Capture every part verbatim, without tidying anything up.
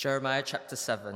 Jeremiah chapter seven.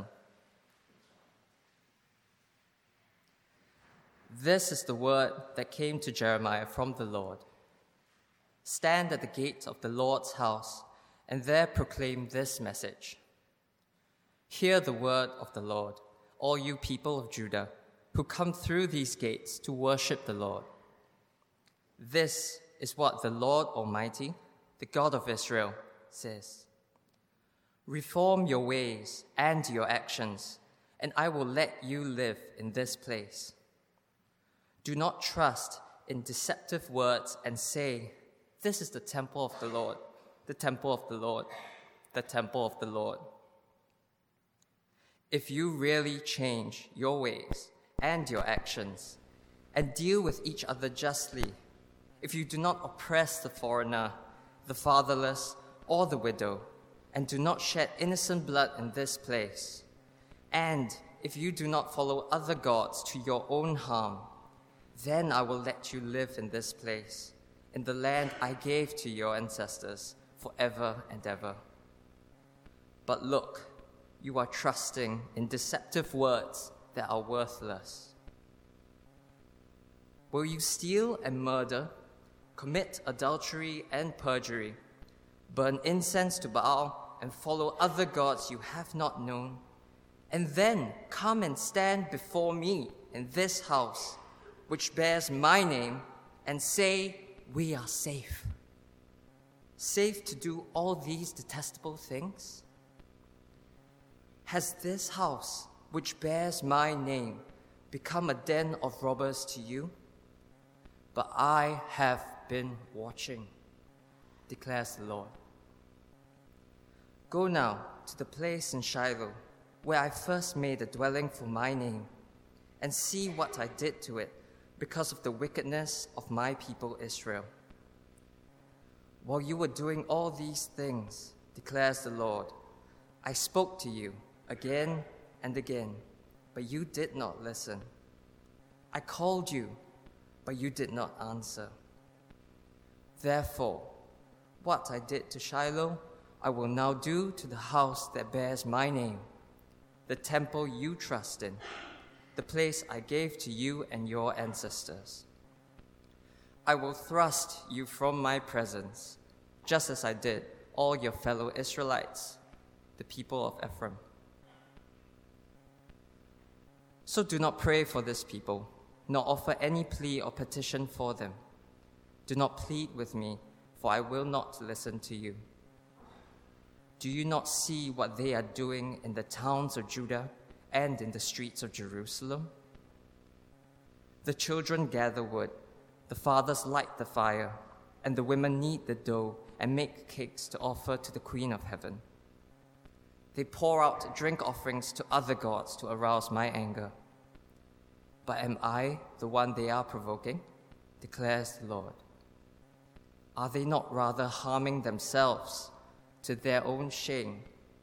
This is the word that came to Jeremiah from the Lord. Stand at the gate of the Lord's house, and there proclaim this message. Hear the word of the Lord, all you people of Judah, who come through these gates to worship the Lord. This is what the Lord Almighty, the God of Israel, says. Reform your ways and your actions, and I will let you live in this place. Do not trust in deceptive words and say, "This is the temple of the Lord, the temple of the Lord, the temple of the Lord." If you really change your ways and your actions and deal with each other justly, if you do not oppress the foreigner, the fatherless, or the widow, and do not shed innocent blood in this place, and if you do not follow other gods to your own harm, then I will let you live in this place, in the land I gave to your ancestors forever and ever. But look, you are trusting in deceptive words that are worthless. Will you steal and murder, commit adultery and perjury, burn incense to Baal, and follow other gods you have not known, and then come and stand before me in this house, which bears my name, and say, "We are safe"? Safe to do all these detestable things? Has this house, which bears my name, become a den of robbers to you? But I have been watching, declares the Lord. Go now to the place in Shiloh, where I first made a dwelling for my name, and see what I did to it because of the wickedness of my people Israel. While you were doing all these things, declares the Lord, I spoke to you again and again, but you did not listen. I called you, but you did not answer. Therefore, what I did to Shiloh, I will now do to the house that bears my name, the temple you trust in, the place I gave to you and your ancestors. I will thrust you from my presence, just as I did all your fellow Israelites, the people of Ephraim. So do not pray for this people, nor offer any plea or petition for them. Do not plead with me, for I will not listen to you. Do you not see what they are doing in the towns of Judah and in the streets of Jerusalem? The children gather wood, the fathers light the fire, and the women knead the dough and make cakes to offer to the Queen of Heaven. They pour out drink offerings to other gods to arouse my anger. But am I the one they are provoking? Declares the Lord. Are they not rather harming themselves to their own shame?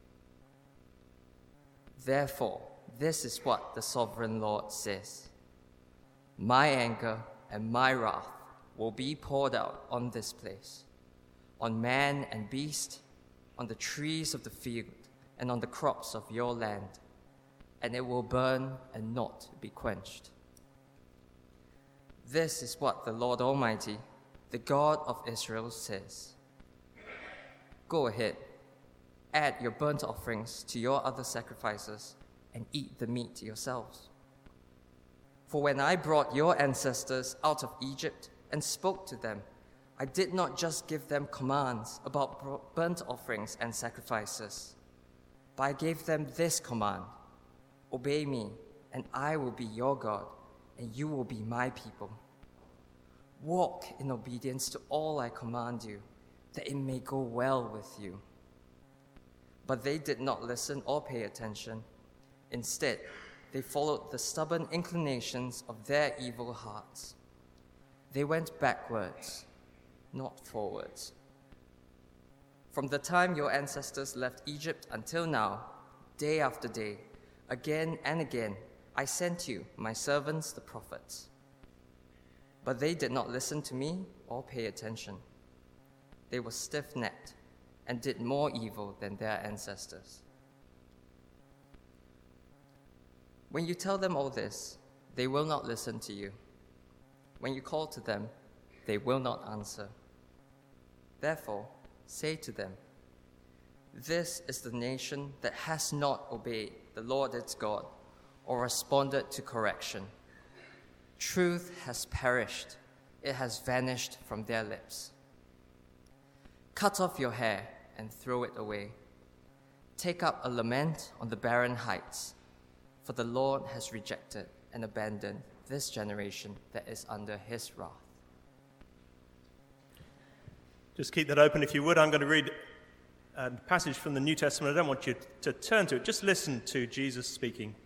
Therefore, this is what the sovereign Lord says. My anger and my wrath will be poured out on this place, on man and beast, on the trees of the field, and on the crops of your land, and it will burn and not be quenched. This is what the Lord Almighty, the God of Israel, says. Go ahead, add your burnt offerings to your other sacrifices, and eat the meat yourselves. For when I brought your ancestors out of Egypt and spoke to them, I did not just give them commands about burnt offerings and sacrifices, but I gave them this command: obey me, and I will be your God, and you will be my people. Walk in obedience to all I command you, that it may go well with you. But they did not listen or pay attention. Instead, they followed the stubborn inclinations of their evil hearts. They went backwards, not forwards. From the time your ancestors left Egypt until now, day after day, again and again, I sent you, my servants, the prophets. But they did not listen to me or pay attention. They were stiff-necked and did more evil than their ancestors. When you tell them all this, they will not listen to you. When you call to them, they will not answer. Therefore, say to them, this is the nation that has not obeyed the Lord its God or responded to correction. Truth has perished. It has vanished from their lips. Cut off your hair and throw it away. Take up a lament on the barren heights, for the Lord has rejected and abandoned this generation that is under his wrath. Just keep that open if you would. I'm going to read a passage from the New Testament. I don't want you to turn to it. Just listen to Jesus speaking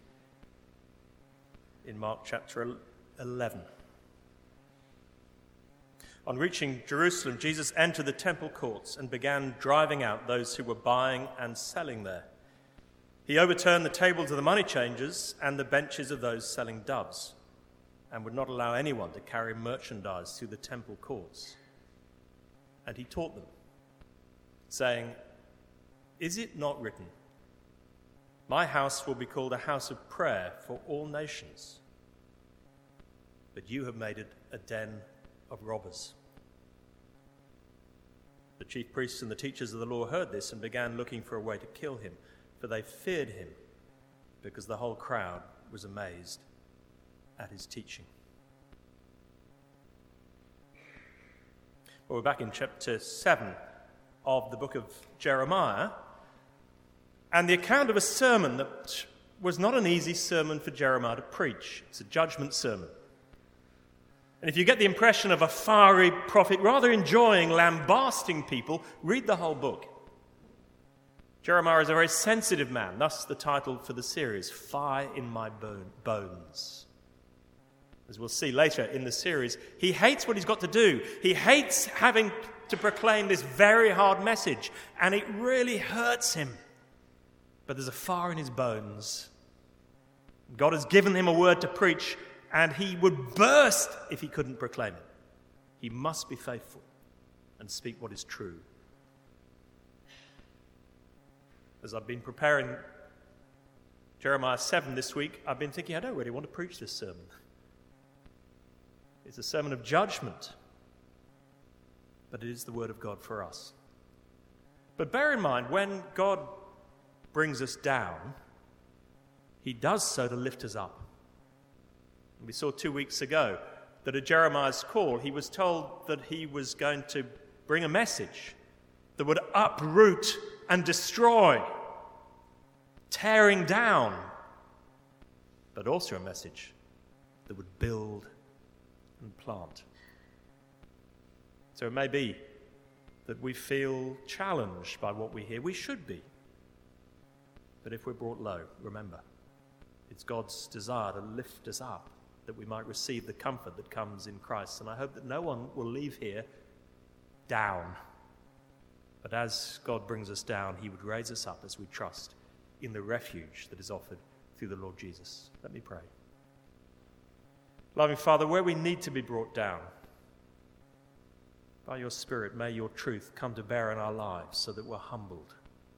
in Mark chapter eleven. On reaching Jerusalem, Jesus entered the temple courts and began driving out those who were buying and selling there. He overturned the tables of the money changers and the benches of those selling doves, and would not allow anyone to carry merchandise through the temple courts. And he taught them, saying, is it not written, my house will be called a house of prayer for all nations? But you have made it a den of robbers. The chief priests and the teachers of the law heard this and began looking for a way to kill him, for they feared him, because the whole crowd was amazed at his teaching. Well, we're back in chapter seven of the book of Jeremiah, and the account of a sermon that was not an easy sermon for Jeremiah to preach. It's a judgment sermon. And if you get the impression of a fiery prophet rather enjoying lambasting people, read the whole book. Jeremiah is a very sensitive man, thus the title for the series, Fire in My Bone, Bones. As we'll see later in the series, he hates what he's got to do. He hates having to proclaim this very hard message, and it really hurts him. But there's a fire in his bones. God has given him a word to preach, and he would burst if he couldn't proclaim it. He must be faithful and speak what is true. As I've been preparing Jeremiah seven this week, I've been thinking, I don't really want to preach this sermon. It's a sermon of judgment, but it is the word of God for us. But bear in mind, when God brings us down, he does so to lift us up. We saw two weeks ago that at Jeremiah's call, he was told that he was going to bring a message that would uproot and destroy, tearing down, but also a message that would build and plant. So it may be that we feel challenged by what we hear. We should be. But if we're brought low, remember, it's God's desire to lift us up, that we might receive the comfort that comes in Christ. And I hope that no one will leave here down. But as God brings us down, he would raise us up as we trust in the refuge that is offered through the Lord Jesus. Let me pray. Loving Father, where we need to be brought down, by your Spirit, may your truth come to bear in our lives so that we're humbled.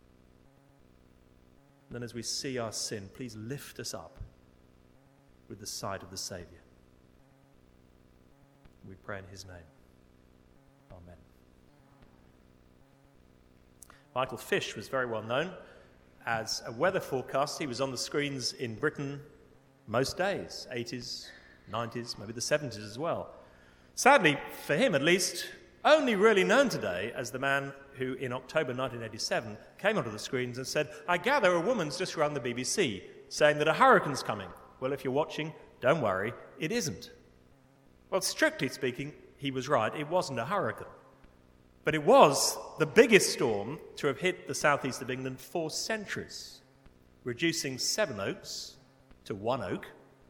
And then as we see our sin, please lift us up with the sight of the Saviour. We pray in his name. Amen. Michael Fish was very well known as a weather forecaster. He was on the screens in Britain most days, eighties, nineties, maybe the seventies as well. Sadly, for him at least, only really known today as the man who in October nineteen eighty-seven came onto the screens and said, I gather a woman's just run the B B C saying that a hurricane's coming. Well, if you're watching, don't worry, it isn't. Well, strictly speaking, he was right. It wasn't a hurricane. But it was the biggest storm to have hit the southeast of England for centuries, reducing seven oaks to one oak.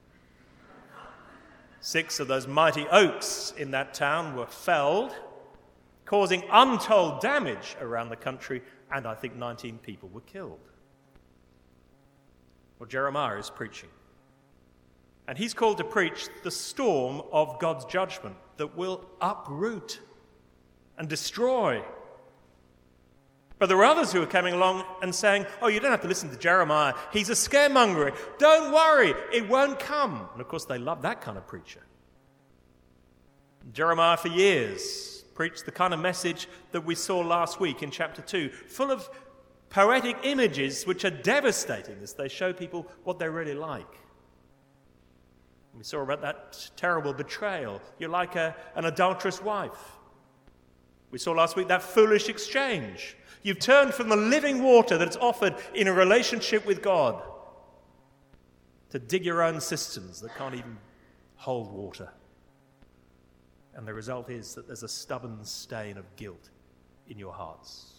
Six of those mighty oaks in that town were felled, causing untold damage around the country, and I think nineteen people were killed. Well, Jeremiah is preaching. And he's called to preach the storm of God's judgment that will uproot and destroy. But there were others who were coming along and saying, oh, you don't have to listen to Jeremiah. He's a scaremonger. Don't worry, it won't come. And of course, they loved that kind of preacher. Jeremiah, for years, preached the kind of message that we saw last week in chapter two, full of poetic images which are devastating as they show people what they're really like. We saw about that terrible betrayal. You're like a, an adulterous wife. We saw last week that foolish exchange. You've turned from the living water that's offered in a relationship with God to dig your own cisterns that can't even hold water. And the result is that there's a stubborn stain of guilt in your hearts.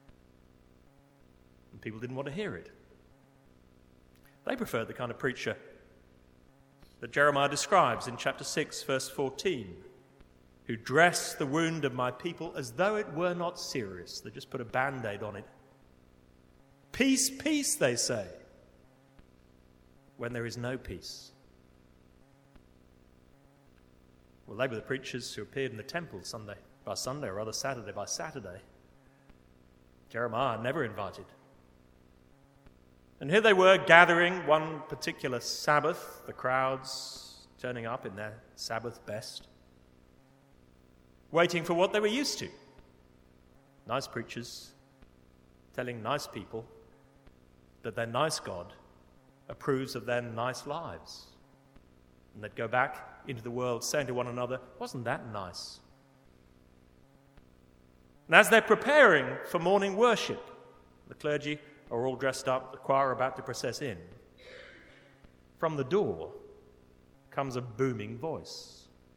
And people didn't want to hear it. They preferred the kind of preacher that Jeremiah describes in chapter six, verse fourteen, who dress the wound of my people as though it were not serious. They just put a band-aid on it. Peace, peace, they say, when there is no peace. Well, they were the preachers who appeared in the temple Sunday by Sunday, or rather Saturday by Saturday. Jeremiah never invited. And here they were gathering one particular Sabbath, the crowds turning up in their Sabbath best, waiting for what they were used to. Nice preachers telling nice people that their nice God approves of their nice lives. And they'd go back into the world saying to one another, wasn't that nice? And as they're preparing for morning worship, the clergy are all dressed up, the choir are about to process in. From the door comes a booming voice.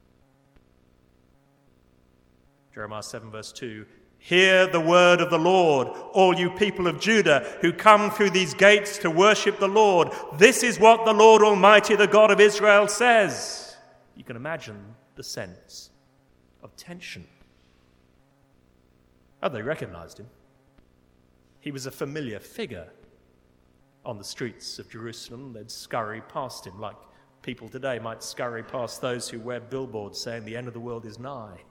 Jeremiah seven, verse two, hear the word of the Lord, all you people of Judah who come through these gates to worship the Lord. This is what the Lord Almighty, the God of Israel, says. You can imagine the sense of tension. Oh, they recognized him. He was a familiar figure on the streets of Jerusalem. They'd scurry past him like people today might scurry past those who wear billboards saying the end of the world is nigh.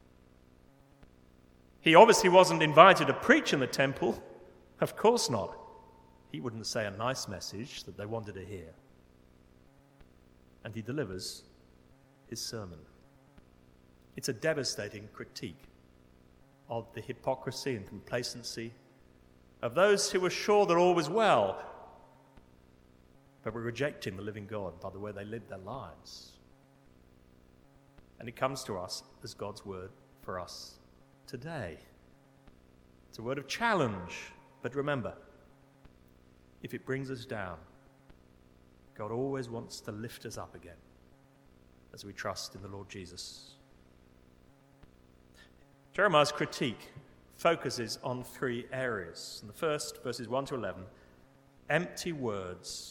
He obviously wasn't invited to preach in the temple. Of course not. He wouldn't say a nice message that they wanted to hear. And he delivers his sermon. It's a devastating critique of the hypocrisy and complacency of those who were sure that all was well, but were rejecting the living God by the way they lived their lives. And it comes to us as God's word for us today. It's a word of challenge, but remember, if it brings us down, God always wants to lift us up again as we trust in the Lord Jesus. Jeremiah's critique focuses on three areas. In the first, verses one to eleven, empty words.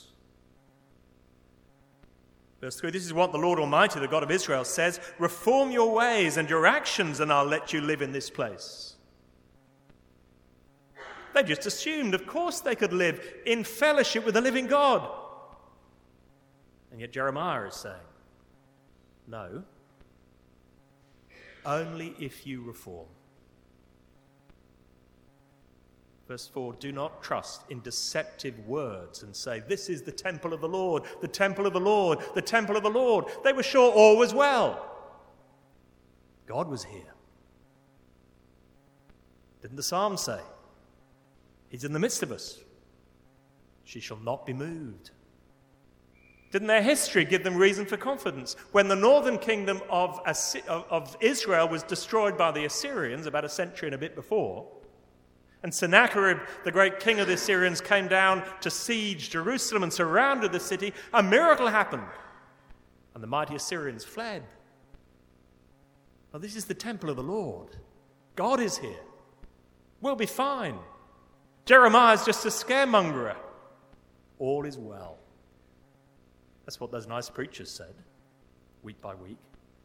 Verse three, this is what the Lord Almighty, the God of Israel, says, reform your ways and your actions, and I'll let you live in this place. They just assumed, of course, they could live in fellowship with the living God. And yet Jeremiah is saying, no, only if you reform. Verse four, do not trust in deceptive words and say, this is the temple of the Lord, the temple of the Lord, the temple of the Lord. They were sure all was well. God was here. Didn't the psalm say? He's in the midst of us. She shall not be moved. Didn't their history give them reason for confidence? When the northern kingdom of, Assy- of Israel was destroyed by the Assyrians about a century and a bit before, and Sennacherib, the great king of the Assyrians, came down to siege Jerusalem and surrounded the city, a miracle happened, and the mighty Assyrians fled. Now, this is the temple of the Lord. God is here. We'll be fine. Jeremiah's just a scaremonger. All is well. That's what those nice preachers said, week by week.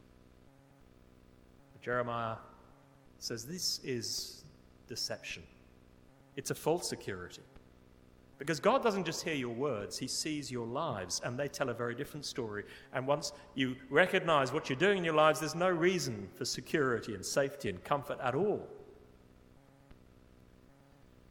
But Jeremiah says this is deception. It's a false security. Because God doesn't just hear your words, he sees your lives, and they tell a very different story. And once you recognize what you're doing in your lives, there's no reason for security and safety and comfort at all.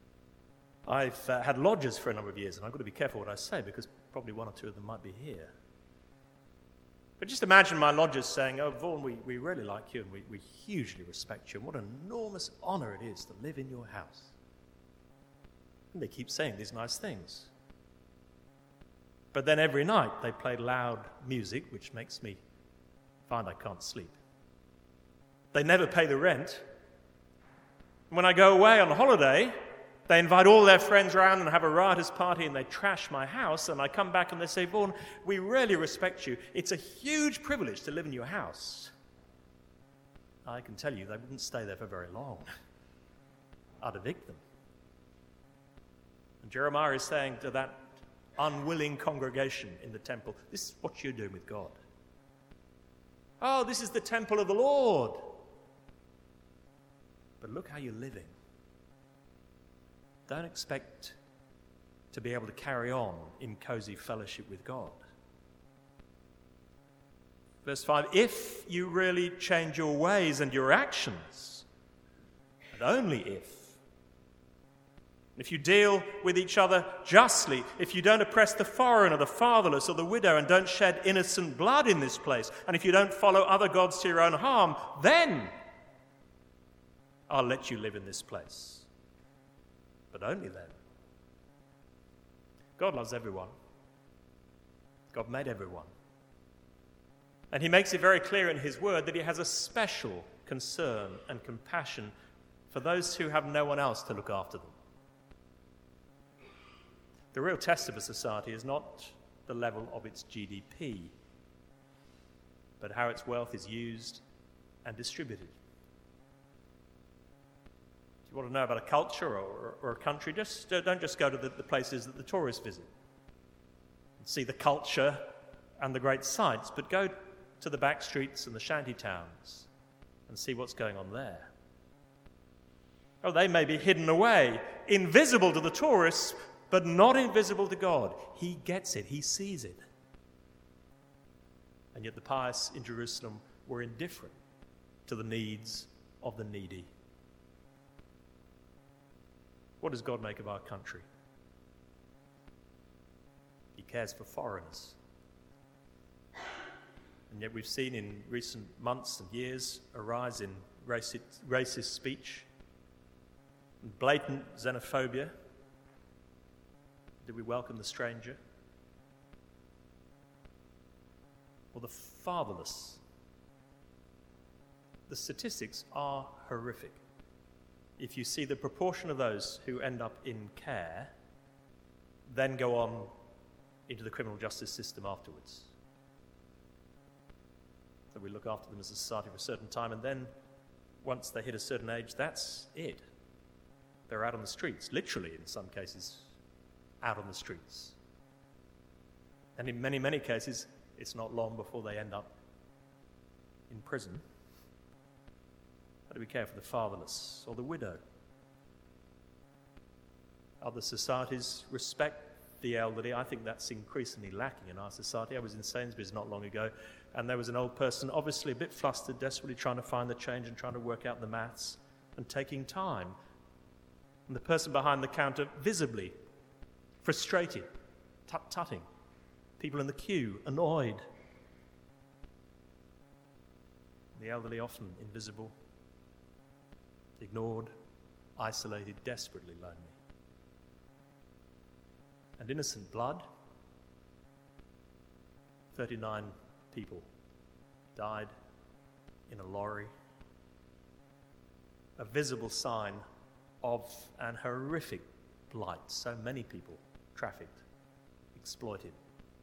I've uh, had lodgers for a number of years, and I've got to be careful what I say because probably one or two of them might be here. But just imagine my lodgers saying, "Oh, Vaughan, we, we really like you and we, we hugely respect you, and what an enormous honour it is to live in your house." And they keep saying these nice things. But then every night they play loud music, which makes me find I can't sleep. They never pay the rent. When I go away on holiday, they invite all their friends around and have a riotous party and they trash my house, and I come back and they say, "Vaughan, we really respect you. It's a huge privilege to live in your house." I can tell you they wouldn't stay there for very long. I'd evict them. And Jeremiah is saying to that unwilling congregation in the temple, this is what you're doing with God. Oh, this is the temple of the Lord. But look how you're living. Don't expect to be able to carry on in cozy fellowship with God. Verse five, if you really change your ways and your actions, and only if, if you deal with each other justly, if you don't oppress the foreigner, the fatherless, or the widow, and don't shed innocent blood in this place, and if you don't follow other gods to your own harm, then I'll let you live in this place. But only then. God loves everyone. God made everyone. And he makes it very clear in his word that he has a special concern and compassion for those who have no one else to look after them. The real test of a society is not the level of its G D P, but how its wealth is used and distributed. If you want to know about a culture or, or a country, just don't just go to the, the places that the tourists visit and see the culture and the great sights, but go to the back streets and the shanty towns and see what's going on there. Oh, they may be hidden away, invisible to the tourists, but not invisible to God. He gets it. He sees it. And yet the pious in Jerusalem were indifferent to the needs of the needy. What does God make of our country? He cares for foreigners. And yet we've seen in recent months and years a rise in racist, racist speech and blatant xenophobia. Do we welcome the stranger? Or the fatherless? The statistics are horrific. If you see the proportion of those who end up in care, then go on into the criminal justice system afterwards. So we look after them as a society for a certain time, and then once they hit a certain age, that's it. They're out on the streets, literally in some cases, out on the streets. And in many, many cases, it's not long before they end up in prison. How do we care for the fatherless or the widow? Other societies respect the elderly. I think that's increasingly lacking in our society. I was in Sainsbury's not long ago, and there was an old person, obviously a bit flustered, desperately trying to find the change and trying to work out the maths and taking time. And the person behind the counter, visibly frustrated, tut-tutting. People in the queue, annoyed. The elderly often invisible, ignored, isolated, desperately lonely. And innocent blood, thirty-nine people died in a lorry. A visible sign of an horrific blight. So many people trafficked, exploited.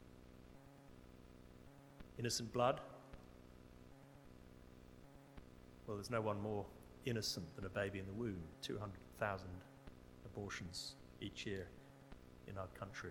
Innocent blood? Well, there's no one more innocent than a baby in the womb. two hundred thousand abortions each year in our country.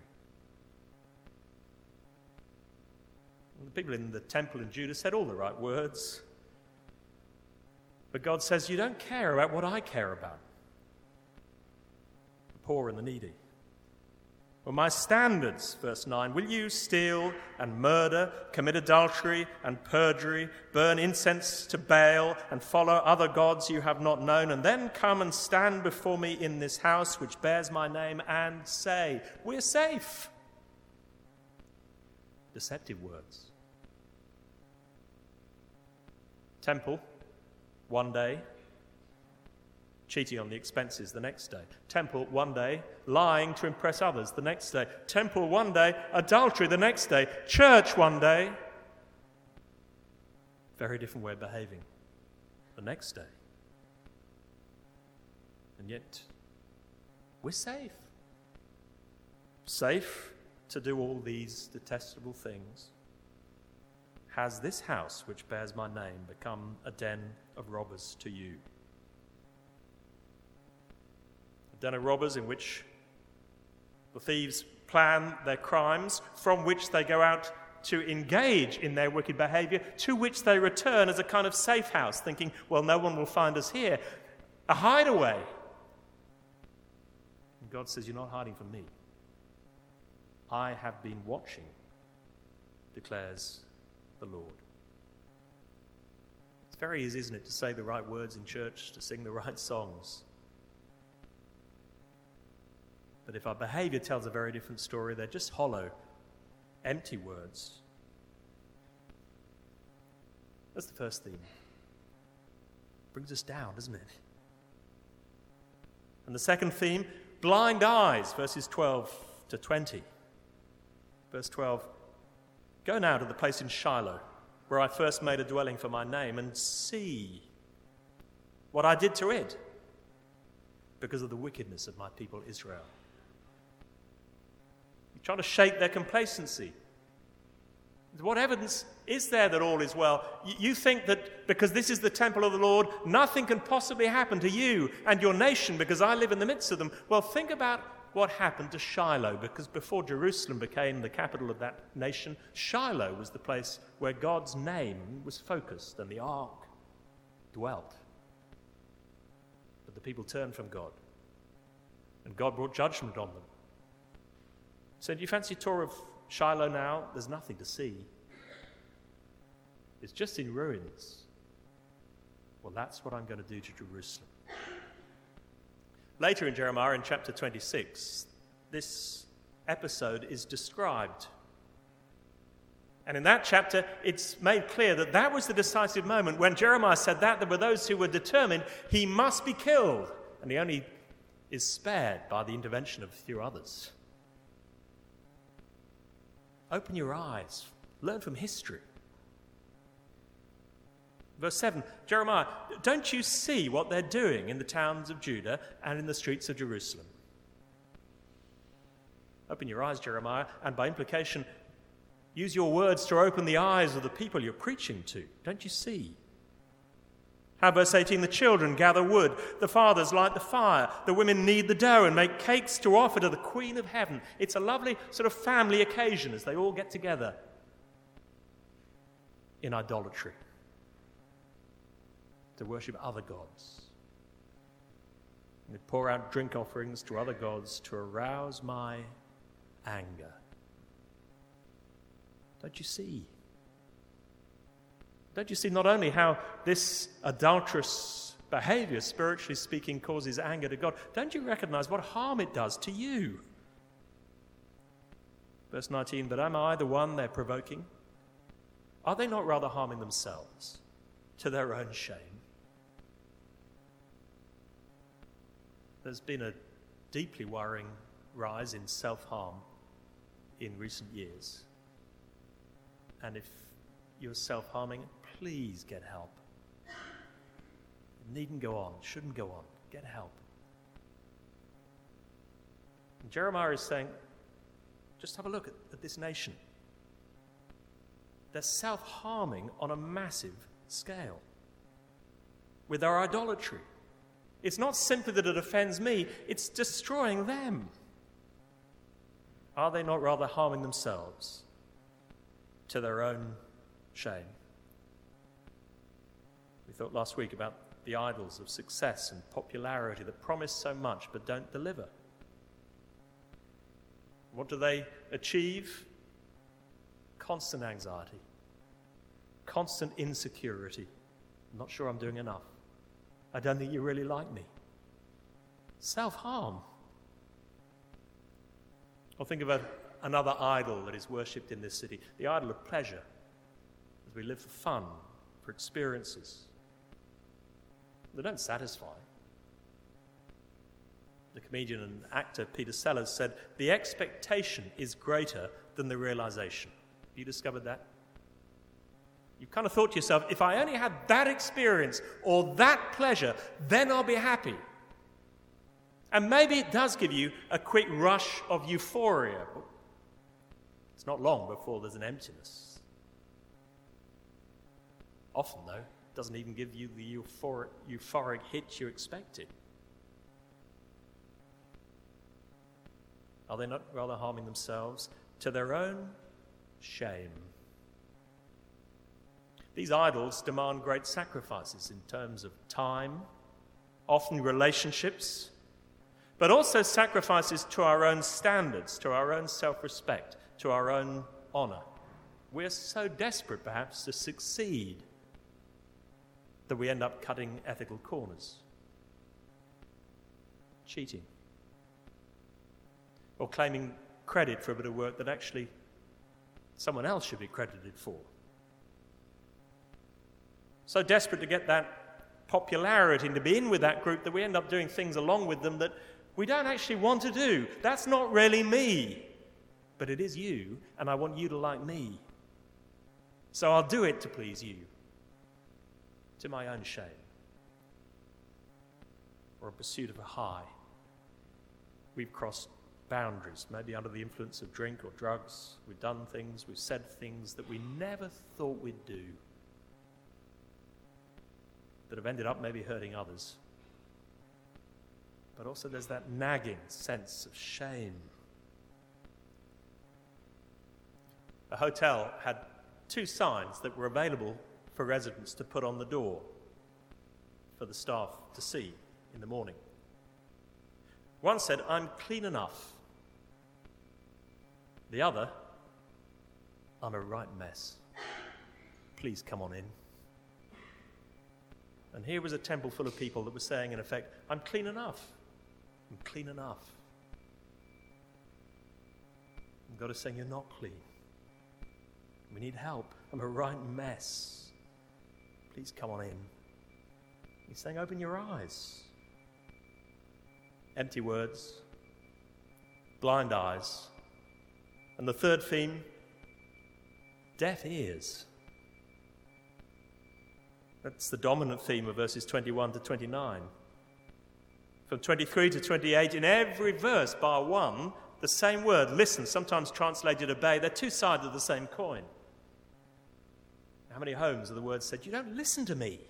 And the people in the temple in Judah said all the right words. But God says, you don't care about what I care about. The poor and the needy. Well, my standards, verse nine, will you steal and murder, commit adultery and perjury, burn incense to Baal and follow other gods you have not known, and then come and stand before me in this house which bears my name and say, we're safe? Deceptive words. Temple, one day. Cheating on the expenses the next day. Temple, one day. Lying to impress others the next day. Temple, one day. Adultery the next day. Church, one day. Very different way of behaving the next day. And yet, we're safe. Safe to do all these detestable things. Has this house, which bears my name, become a den of robbers to you? Den of robbers in which the thieves plan their crimes, from which they go out to engage in their wicked behavior, to which they return as a kind of safe house, thinking, well, no one will find us here. A hideaway. And God says, you're not hiding from me. I have been watching, declares the Lord. It's very easy, isn't it, to say the right words in church, to sing the right songs. But if our behavior tells a very different story, they're just hollow, empty words. That's the first theme. Brings us down, doesn't it? And the second theme, blind eyes, verses twelve to twenty. Verse twelve, go now to the place in Shiloh, where I first made a dwelling for my name, and see what I did to it because of the wickedness of my people Israel. You're trying to shake their complacency. What evidence is there that all is well? You think that because this is the temple of the Lord, nothing can possibly happen to you and your nation because I live in the midst of them. Well, think about what happened to Shiloh, because before Jerusalem became the capital of that nation, Shiloh was the place where God's name was focused and the ark dwelt. But the people turned from God, and God brought judgment on them. So do you fancy a tour of Shiloh now? There's nothing to see. It's just in ruins. Well, that's what I'm going to do to Jerusalem. Later in Jeremiah, in chapter twenty-six, this episode is described. And in that chapter, it's made clear that that was the decisive moment. When Jeremiah said that, there were those who were determined he must be killed. And he only is spared by the intervention of a few others. Open your eyes. Learn from history. Verse seven, Jeremiah, don't you see what they're doing in the towns of Judah and in the streets of Jerusalem? Open your eyes, Jeremiah, and by implication, use your words to open the eyes of the people you're preaching to. Don't you see? How, verse eighteen, the children gather wood, the fathers light the fire, the women knead the dough and make cakes to offer to the Queen of Heaven. It's a lovely sort of family occasion as they all get together in idolatry to worship other gods. And they pour out drink offerings to other gods to arouse my anger. Don't you see? Don't you see not only how this adulterous behavior, spiritually speaking, causes anger to God? Don't you recognize what harm it does to you? Verse nineteen, but am I the one they're provoking? Are they not rather harming themselves to their own shame? There's been a deeply worrying rise in self-harm in recent years. And if you're self-harming, please get help. It needn't go on, shouldn't go on. Get help. And Jeremiah is saying, just have a look at, at this nation. They're self-harming on a massive scale with their idolatry. It's not simply that it offends me, it's destroying them. Are they not rather harming themselves to their own shame? We thought last week about the idols of success and popularity that promise so much but don't deliver. What do they achieve? Constant anxiety, constant insecurity. I'm not sure I'm doing enough. I don't think you really like me. Self-harm. Or think of a, another idol that is worshipped in this city, the idol of pleasure, as we live for fun, for experiences. They don't satisfy. The comedian and actor Peter Sellers said, the expectation is greater than the realization. Have you discovered that? You've kind of thought to yourself, if I only had that experience or that pleasure, then I'll be happy. And maybe it does give you a quick rush of euphoria. It's not long before there's an emptiness. Often, though, it doesn't even give you the euphoric, euphoric hit you expected. Are they not rather harming themselves to their own shame? These idols demand great sacrifices in terms of time, often relationships, but also sacrifices to our own standards, to our own self-respect, to our own honour. We're so desperate, perhaps, to succeed that we end up cutting ethical corners, cheating, or claiming credit for a bit of work that actually someone else should be credited for. So desperate to get that popularity and to be in with that group that we end up doing things along with them that we don't actually want to do. That's not really me, but it is you, and I want you to like me. So I'll do it to please you, to my own shame, or a pursuit of a high. We've crossed boundaries, maybe under the influence of drink or drugs. We've done things, we've said things that we never thought we'd do, that have ended up maybe hurting others. But also there's that nagging sense of shame. A hotel had two signs that were available for residents to put on the door for the staff to see in the morning. One said, "I'm clean enough." The other, "I'm a right mess. Please come on in." And here was a temple full of people that were saying, in effect, "I'm clean enough. I'm clean enough." And God is saying, "You're not clean. We need help. I'm a right mess. Please come on in." He's saying, open your eyes. Empty words, blind eyes. And the third theme, deaf ears. That's the dominant theme of verses twenty-one to twenty-nine. From twenty-three to twenty-eight, in every verse bar one, the same word, listen, sometimes translated obey. They're two sides of the same coin. How many homes are the words said, "You don't listen to me"?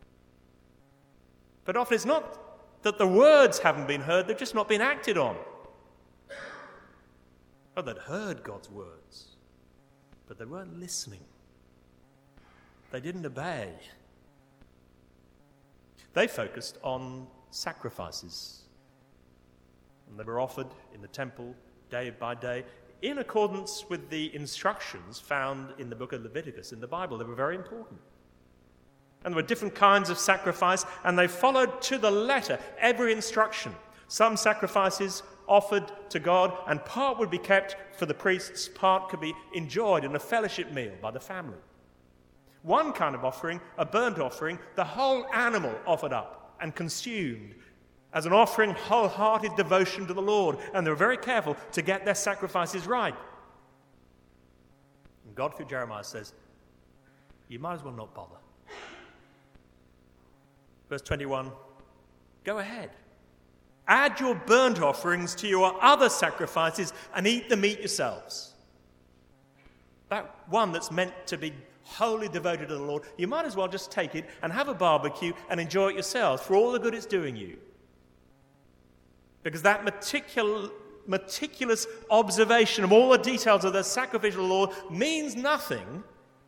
But often it's not that the words haven't been heard, they've just not been acted on. Oh, they'd heard God's words, but they weren't listening. They didn't obey. They focused on sacrifices, and they were offered in the temple day by day in accordance with the instructions found in the book of Leviticus in the Bible. They were very important. And there were different kinds of sacrifice, and they followed to the letter every instruction. Some sacrifices offered to God, and part would be kept for the priests, part could be enjoyed in a fellowship meal by the family. One kind of offering, a burnt offering, the whole animal offered up and consumed as an offering, wholehearted devotion to the Lord. And they were very careful to get their sacrifices right. And God, through Jeremiah, says, you might as well not bother. Verse twenty-one, go ahead. Add your burnt offerings to your other sacrifices and eat the meat yourselves. That one that's meant to be wholly devoted to the Lord, you might as well just take it and have a barbecue and enjoy it yourselves for all the good it's doing you. Because that meticul- meticulous observation of all the details of the sacrificial law means nothing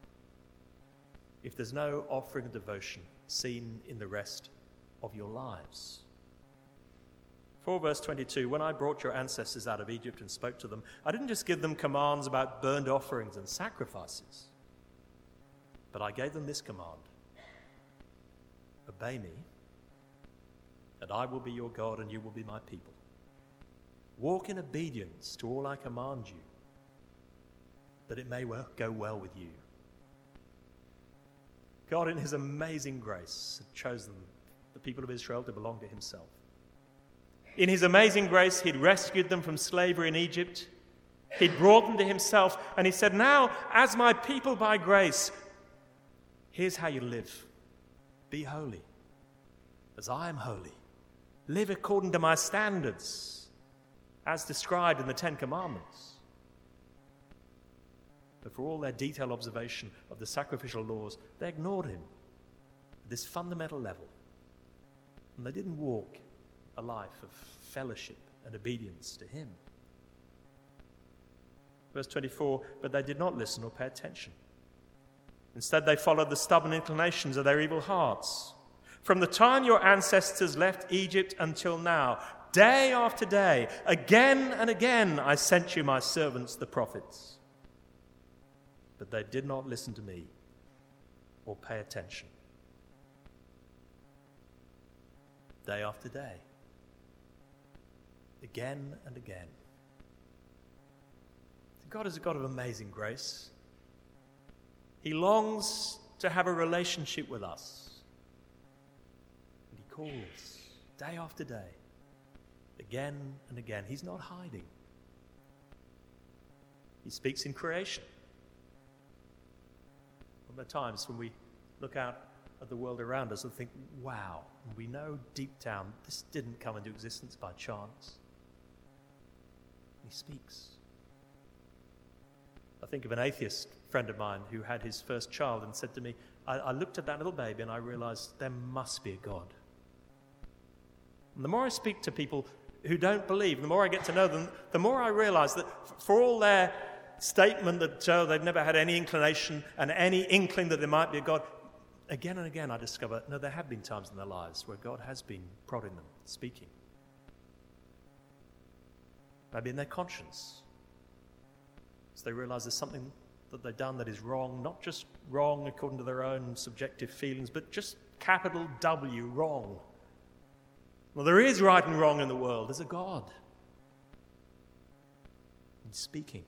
if there's no offering of devotion seen in the rest of your lives. four verse twenty-two, when I brought your ancestors out of Egypt and spoke to them, I didn't just give them commands about burnt offerings and sacrifices, but I gave them this command: obey me, and I will be your God and you will be my people. Walk in obedience to all I command you, that it may well go well with you. God, in his amazing grace, had chosen the people of Israel to belong to himself. In his amazing grace, he'd rescued them from slavery in Egypt. He'd brought them to himself, and he said, now, as my people by grace, here's how you live. Be holy, as I am holy. Live according to my standards, as described in the Ten Commandments. But for all their detailed observation of the sacrificial laws, they ignored him at this fundamental level. And they didn't walk a life of fellowship and obedience to him. Verse twenty-four, but they did not listen or pay attention. Instead, they followed the stubborn inclinations of their evil hearts. From the time your ancestors left Egypt until now, day after day, again and again, I sent you my servants, the prophets. But they did not listen to me or pay attention. Day after day, again and again. God is a God of amazing grace. He longs to have a relationship with us. And he calls day after day, again and again. He's not hiding. He speaks in creation. There are times when we look out at the world around us and think, wow, and we know deep down this didn't come into existence by chance. He speaks. I think of an atheist friend of mine who had his first child and said to me, I, I looked at that little baby and I realized there must be a God. And the more I speak to people who don't believe, the more I get to know them, the more I realize that f- for all their statement that oh, they've never had any inclination and any inkling that there might be a God, again and again I discover, no, there have been times in their lives where God has been prodding them, speaking. Maybe in their conscience. So they realize there's something that they've done that is wrong, not just wrong according to their own subjective feelings, but just capital W, wrong. Well, there is right and wrong in the world. There's a God. He's speaking.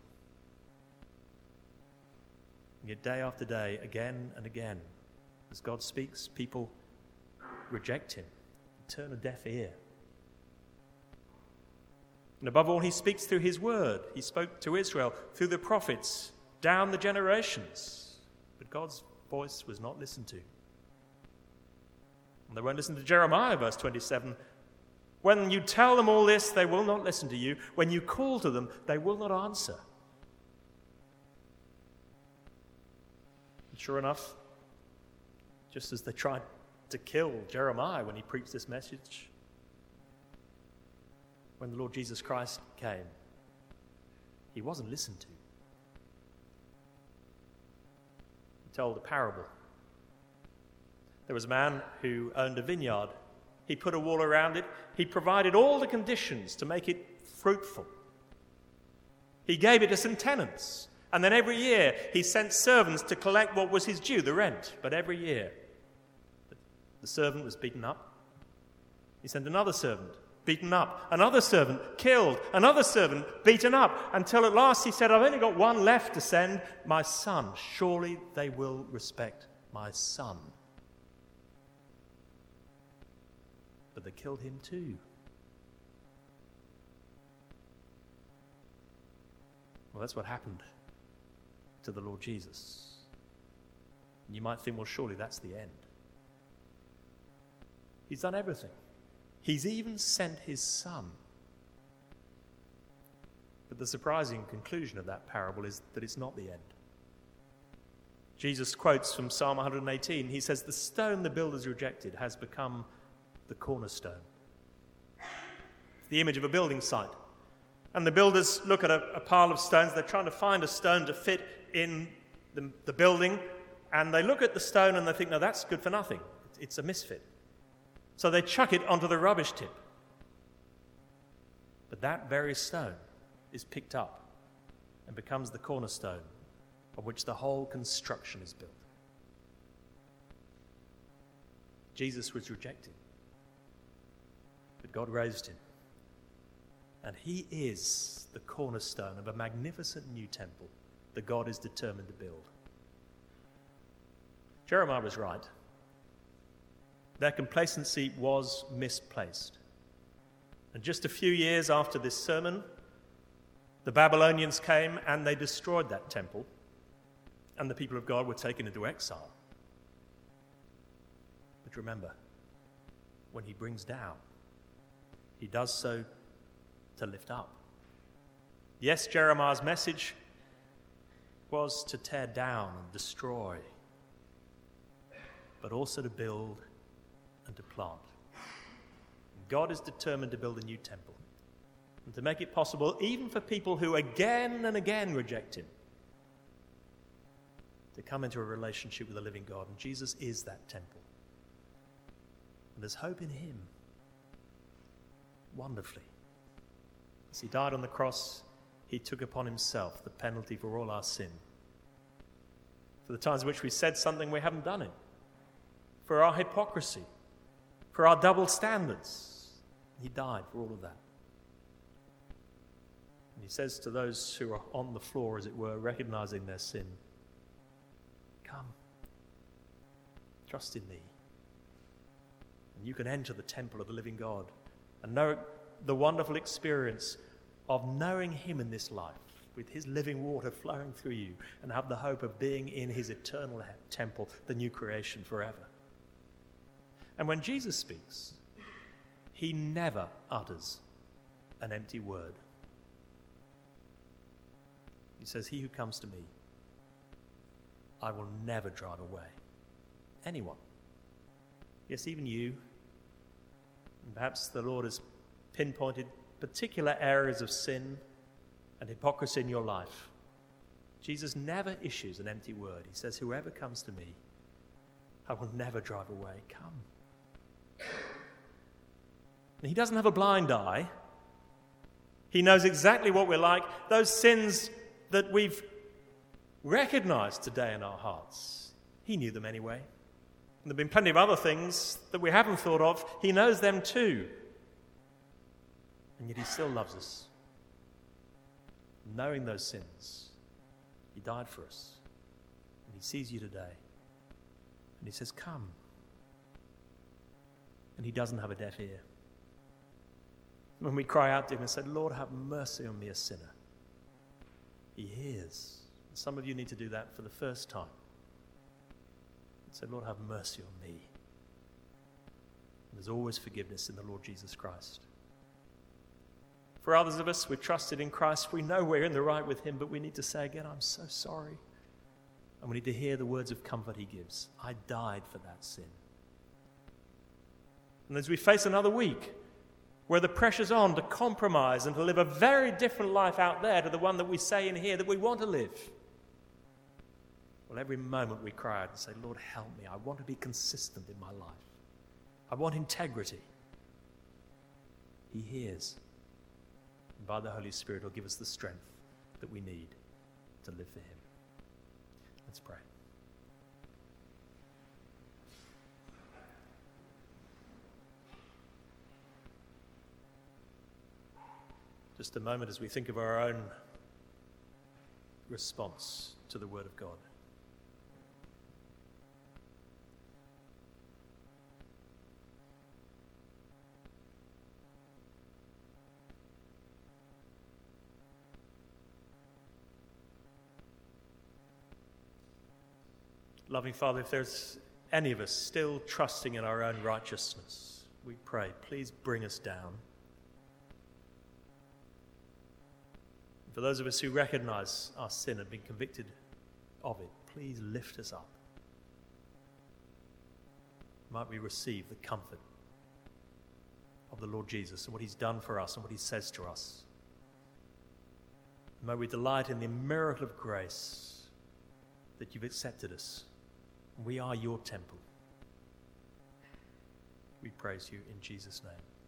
And yet day after day, again and again, as God speaks, people reject him, turn a deaf ear. And above all, he speaks through his word. He spoke to Israel through the prophets, down the generations. But God's voice was not listened to. And they won't listen to Jeremiah, verse twenty-seven. When you tell them all this, they will not listen to you. When you call to them, they will not answer. And sure enough, just as they tried to kill Jeremiah when he preached this message, when the Lord Jesus Christ came, he wasn't listened to. He told a parable. There was a man who owned a vineyard. He put a wall around it. He provided all the conditions to make it fruitful. He gave it to some tenants. And then every year he sent servants to collect what was his due, the rent. But every year the servant was beaten up. He sent another servant, beaten up. Another servant, killed. Another servant, beaten up. Until at last he said, I've only got one left to send, my son. Surely they will respect my son. But they killed him too. Well, that's what happened to the Lord Jesus. And you might think, well, surely that's the end. He's done everything. He's even sent his son. But the surprising conclusion of that parable is that it's not the end. Jesus quotes from Psalm one eighteen. He says, the stone the builders rejected has become the cornerstone. It's the image of a building site. And the builders look at a, a pile of stones. They're trying to find a stone to fit in the, the building. And they look at the stone and they think, no, that's good for nothing. It's a misfit. So they chuck it onto the rubbish tip. But that very stone is picked up and becomes the cornerstone on which the whole construction is built. Jesus was rejected, but God raised him. And he is the cornerstone of a magnificent new temple that God is determined to build. Jeremiah was right. Their complacency was misplaced. And just a few years after this sermon, the Babylonians came and they destroyed that temple, and the people of God were taken into exile. But remember, when he brings down, he does so to lift up. Yes, Jeremiah's message was to tear down and destroy, but also to build and to plant. God is determined to build a new temple and to make it possible, even for people who again and again reject him, to come into a relationship with the living God. And Jesus is that temple. And there's hope in him, wonderfully. As he died on the cross, he took upon himself the penalty for all our sin. For the times in which we said something we haven't done it. For our hypocrisy. For our double standards. He died for all of that. And he says to those who are on the floor, as it were, recognizing their sin, come, trust in me. And you can enter the temple of the living God and know the wonderful experience of knowing him in this life, with his living water flowing through you, and have the hope of being in his eternal temple, the new creation forever. And when Jesus speaks, he never utters an empty word. He says, he who comes to me, I will never drive away. Anyone. Yes, even you. And perhaps the Lord has pinpointed particular areas of sin and hypocrisy in your life. Jesus never issues an empty word. He says, whoever comes to me, I will never drive away. Come. And he doesn't have a blind eye. He knows exactly what we're like. Those sins that we've recognized today in our hearts, he knew them anyway. And there have been plenty of other things that we haven't thought of. He knows them too. And yet he still loves us. Knowing those sins, he died for us. And he sees you today. And he says, come. And he doesn't have a deaf ear. When we cry out to him and say, Lord, have mercy on me, a sinner, he hears. And some of you need to do that for the first time. And say, Lord, have mercy on me. And there's always forgiveness in the Lord Jesus Christ. For others of us, we're trusted in Christ. We know we're in the right with him, but we need to say again, I'm so sorry. And we need to hear the words of comfort he gives. I died for that sin. And as we face another week, where the pressure's on to compromise and to live a very different life out there to the one that we say in here that we want to live. Well, every moment we cry out and say, Lord, help me. I want to be consistent in my life. I want integrity. He hears. And by the Holy Spirit, he'll give us the strength that we need to live for him. Let's pray. Just a moment as we think of our own response to the Word of God. Loving Father, if there's any of us still trusting in our own righteousness, we pray, please bring us down. For those of us who recognize our sin and been convicted of it, please lift us up. Might we receive the comfort of the Lord Jesus and what he's done for us and what he says to us. May we delight in the miracle of grace that you've accepted us. We are your temple. We praise you in Jesus' name.